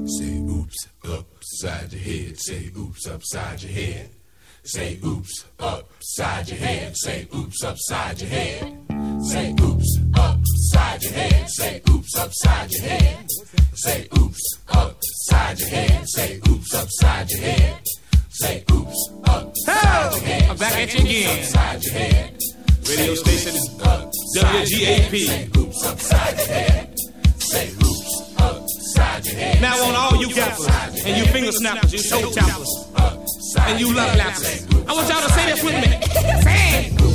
Say oops upside your head. Say oops upside your head. Say oops upside your head. Say oops upside your head. Say oops upside your head. Say oops upside your head. Say oops upside your head. Say oops upside your head. Say oops upside your head. I'm back at you again. Upside your head. Radio station WGAP. Say oops upside your head. Say oops upside your head. Now on all you gappers and you finger snappers, you toe tappers, and you love lappers, I want y'all to say this with me. Say it.